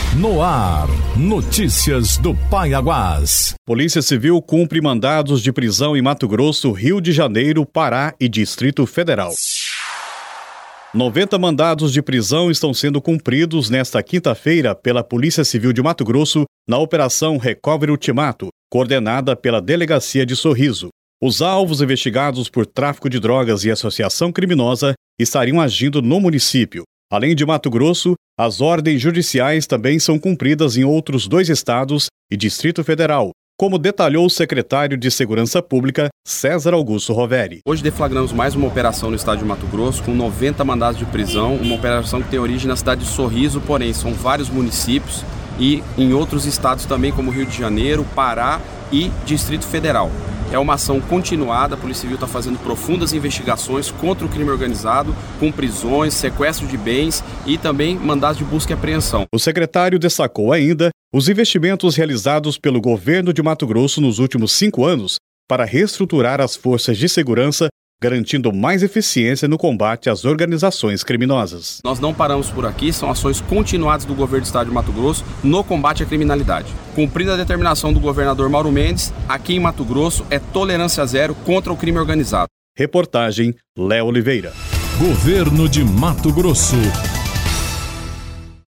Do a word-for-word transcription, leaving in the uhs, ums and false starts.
No ar, notícias do Paiaguás. Polícia Civil cumpre mandados de prisão em Mato Grosso, Rio de Janeiro, Pará e Distrito Federal. noventa mandados de prisão estão sendo cumpridos nesta quinta-feira pela Polícia Civil de Mato Grosso na Operação Recovery Ultimato, coordenada pela Delegacia de Sorriso. Os alvos investigados por tráfico de drogas e associação criminosa estariam agindo no município. Além de Mato Grosso, as ordens judiciais também são cumpridas em outros dois estados e Distrito Federal, como detalhou o secretário de Segurança Pública, César Augusto Roveri. Hoje deflagramos mais uma operação no estado de Mato Grosso, com noventa mandados de prisão, uma operação que tem origem na cidade de Sorriso, porém são vários municípios e em outros estados também, como Rio de Janeiro, Pará e Distrito Federal. É uma ação continuada, a Polícia Civil está fazendo profundas investigações contra o crime organizado, com prisões, sequestro de bens e também mandados de busca e apreensão. O secretário destacou ainda os investimentos realizados pelo governo de Mato Grosso nos últimos cinco anos para reestruturar as forças de segurança, garantindo mais eficiência no combate às organizações criminosas. Nós não paramos por aqui, são ações continuadas do governo do estado de Mato Grosso no combate à criminalidade. Cumprida a determinação do governador Mauro Mendes, aqui em Mato Grosso é tolerância zero contra o crime organizado. Reportagem Léo Oliveira. Governo de Mato Grosso.